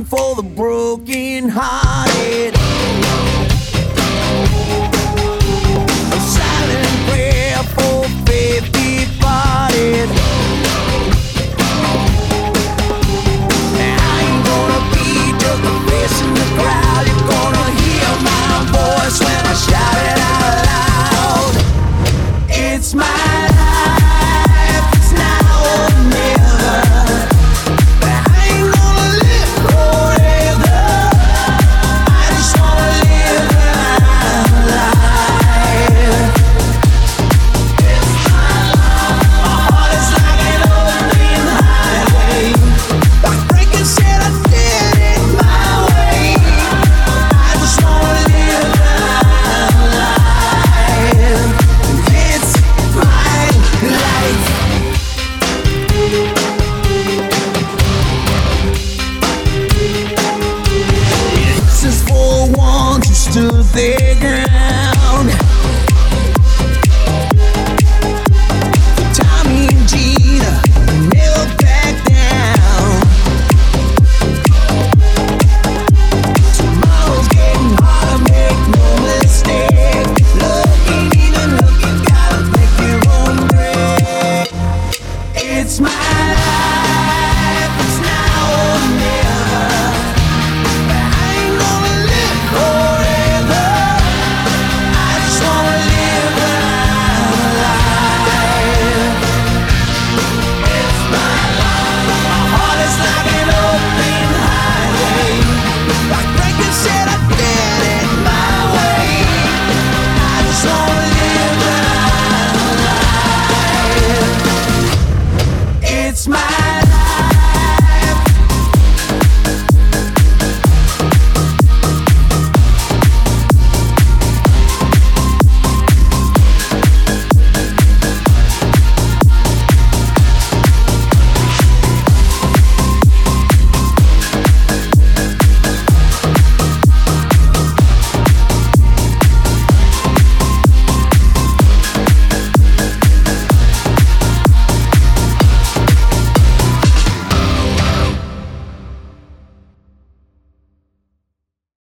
for the broken hearted. A silent prayer for faith departed. I ain't gonna be just a face in the crowd. You're gonna hear my voice when I shout it out loud. It's my life, it's now or never. I ain't gonna live forever. I just wanna live my life. It's my life. My heart is like an open highway. Like breaking said I did it my way. I just wanna live my life. It's my life. This is for one who stood their ground.